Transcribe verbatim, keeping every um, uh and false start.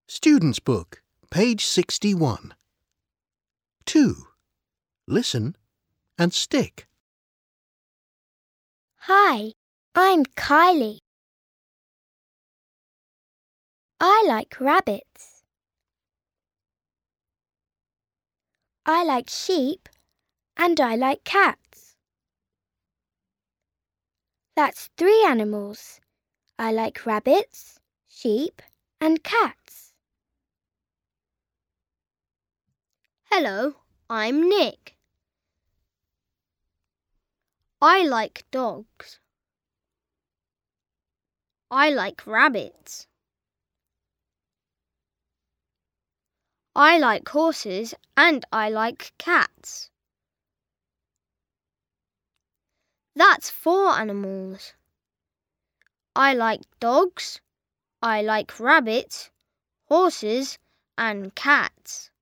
Student's Book, page sixty-one. two. Listen and stick. Hi, I'm Kylie. I like rabbits. I like sheep and I like cats. That's three animals. I like rabbits, sheep and cats. Hello, I'm Nick. I like dogs. I like rabbits. I like horses and I like cats. That's four animals. I like dogs, I like rabbits, horses and cats.